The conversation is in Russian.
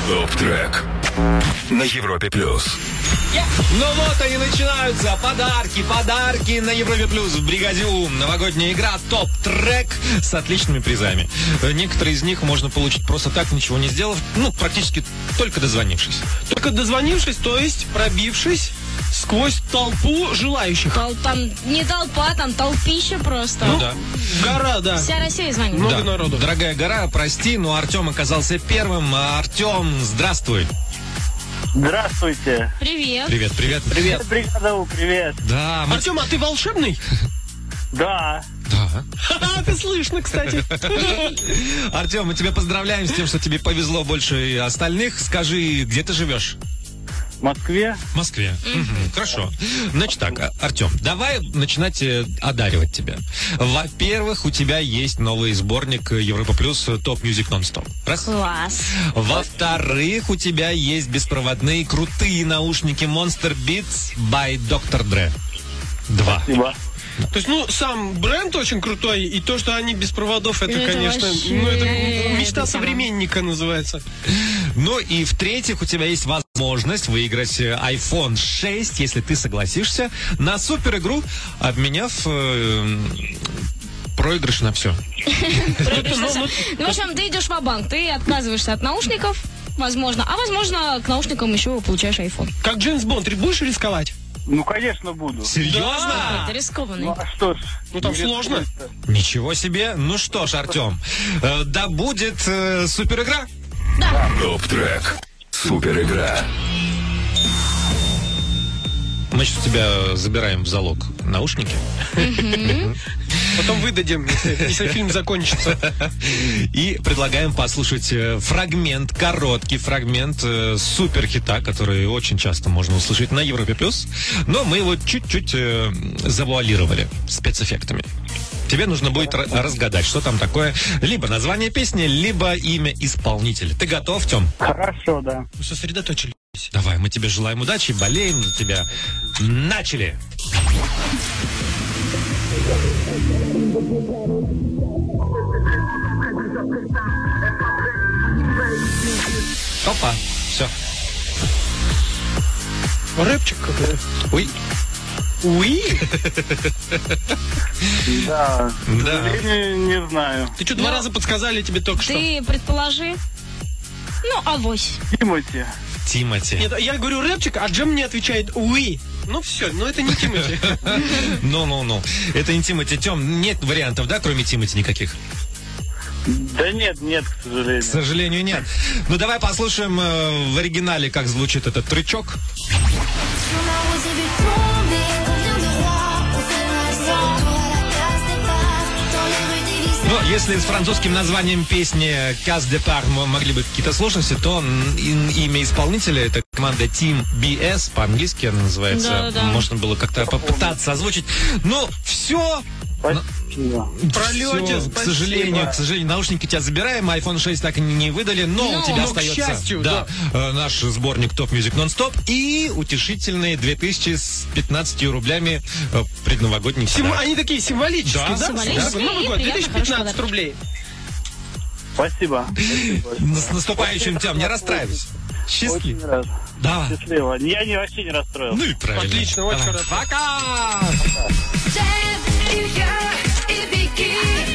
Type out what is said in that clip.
Топ-трек на Европе+. Ну вот они начинаются. Подарки на Европе+. В бригаде У. Новогодняя игра топ-трек с отличными призами. Некоторые из них можно получить просто так, ничего не сделав. Ну, практически только дозвонившись. Только дозвонившись, то есть пробившись сквозь толпу желающих. Там не толпа, там толпища просто. Ну да. Гора, да. Вся Россия звонит. Много народу. Дорогая гора, прости, но Артем оказался первым. Артем, здравствуй. Здравствуйте. Привет. Привет. Привет, бригада У, привет. Да, Артем, а ты волшебный? Да. Да. Это слышно, кстати. Артем, мы тебя поздравляем с тем, что тебе повезло больше остальных. Скажи, где ты живешь? В Москве. В Москве. Хорошо. Значит так, Артем, давай начинать одаривать тебя. Во-первых, у тебя есть новый сборник Европа Плюс Топ Music Non-Stop. Раз. Класс. Во-вторых, у тебя есть беспроводные крутые наушники Monster Beats by Dr. Dre. 2. Спасибо. То есть, сам бренд очень крутой, и то, что они без проводов, это конечно, вообще, это мечта это современника называется. Ну и в-третьих, у тебя есть возможность выиграть iPhone 6, если ты согласишься, на супер игру, обменяв проигрыш на все. Ну, в общем, ты идешь в банк, ты отказываешься от наушников, возможно, а возможно, к наушникам еще получаешь iPhone. Как Джеймс Бонд, ты будешь рисковать? Ну, конечно, буду. Серьезно? Это рискованный. Ну, а что ж. Там сложно. Ничего себе. Ну что ж, Артем, да будет супер игра. Топ-трек. Супер игра. Мы сейчас у тебя забираем в залог наушники. Потом выдадим, если фильм закончится. И предлагаем послушать короткий фрагмент суперхита, который очень часто можно услышать на Европе+. Но мы его чуть-чуть завуалировали спецэффектами. Тебе нужно будет разгадать, что там такое. Либо название песни, либо имя исполнителя. Ты готов, Тём? Хорошо, да. Сосредоточились. Давай, мы тебе желаем удачи, болеем за тебя. Начали! Опа, все. Рэпчик какой-то. Уй. Уи? Да. К Да. сожалению, не знаю. Ты что, 2 раза подсказали тебе только что? Ты предположи. Ну, авось. Тимати. Тимати. Нет, я говорю рэпчик, а Джем мне отвечает уи. Ну все, это не Тимати. Ну. Это не Тимати. Тём, нет вариантов, да, кроме Тимати никаких? Да нет, к сожалению. К сожалению, нет. Ну, давай послушаем в оригинале, как звучит этот трючок. Ну, если с французским названием песни «Casse de Part» могли быть какие-то сложности, то имя исполнителя — это команда Team BS, по-английски она называется. Да. Можно было как-то попытаться озвучить. Ну, все. Спасибо. Пролете, К сожалению, наушники тебя забираем, iPhone 6 так и не выдали, но у тебя к остается счастью, наш сборник Top Music Non-Stop и утешительные 2000 с 15 рублями предновогодних подарок. Они такие символические, да? Символические, Новый год, приятно, 2015 хороший рублей. Спасибо. С наступающим, Тем, не расстраивайся. Счастливо. Очень рад. Да. Счастливо. Я вообще не расстроился. Ну и правильно. Отлично, очень Давай. хорошо. Пока! Дэм, и я, и Вики.